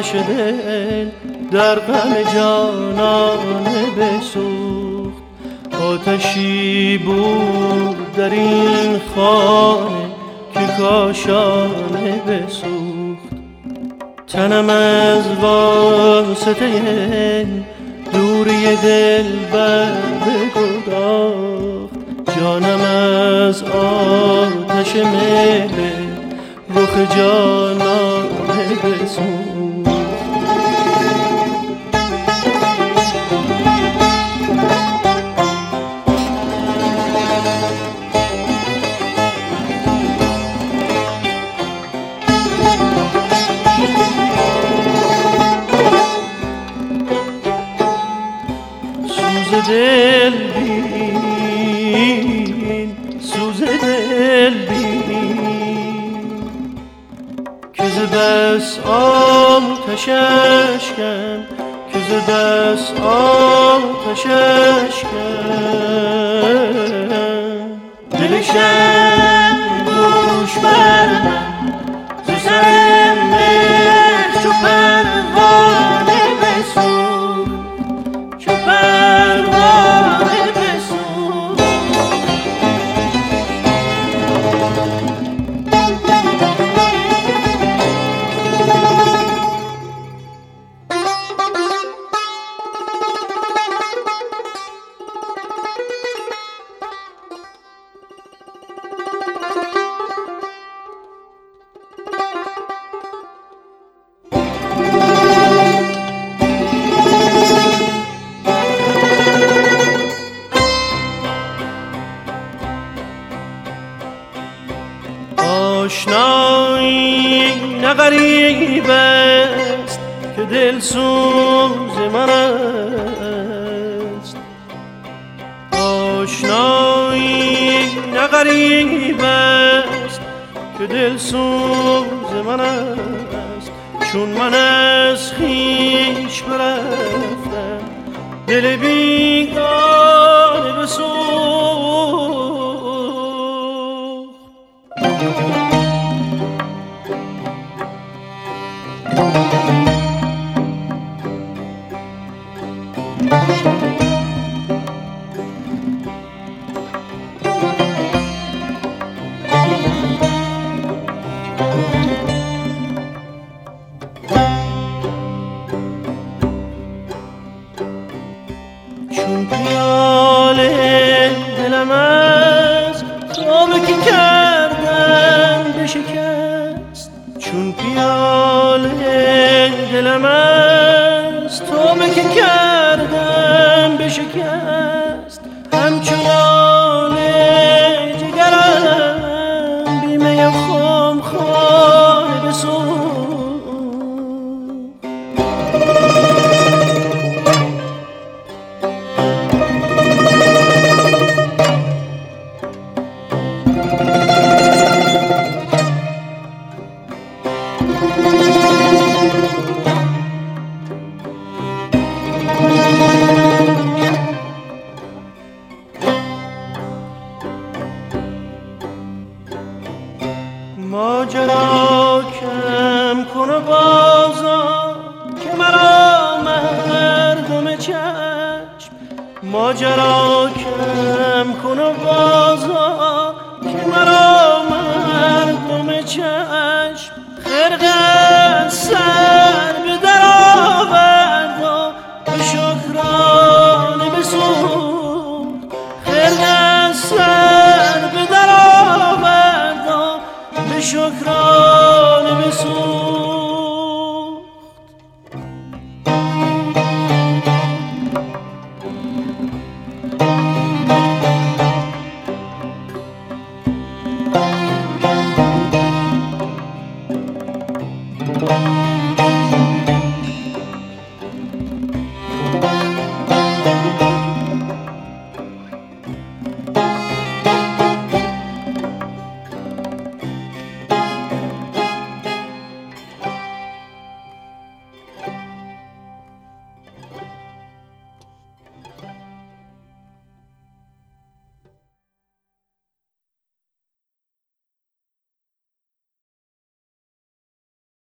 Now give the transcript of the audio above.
آتش دل در غم جانانه بسوخت. آتشی بود در این خانه که کاشانه بسوخت. تنم از واسطه دوری دل بر بگداخت. جانم از آتش مهر رخ جانانه بسوخت. دل بین، سوز دل بین که ز بس آتش اشکم، که ز بس آتش اشکم. دلشم دوش بر من ز سر مهر چو پروانه بسوخت، چو پروانه بسوخت. آشنایی نه غریب است که دل سوز من است. آشنایی نه غریب است که دل سوز من است. چون من از خویش برفتم دل بیگانه بسوخت. چون پیاله دلم از خوابه که کردم بشکست. چون پیاله دلم از توبه که کردم بشکست. همچون لاله جگرم بیمه خم خانه بسوخت. ماجرا کم کن و بازار که مرا مردم چشم. ماجرا کم کن و بازار که مرا مردم چشم. خرقه سر به در آورد و به شکرانه بسوخت. خرقه سر به در آورد و به شکرانه بسوخت.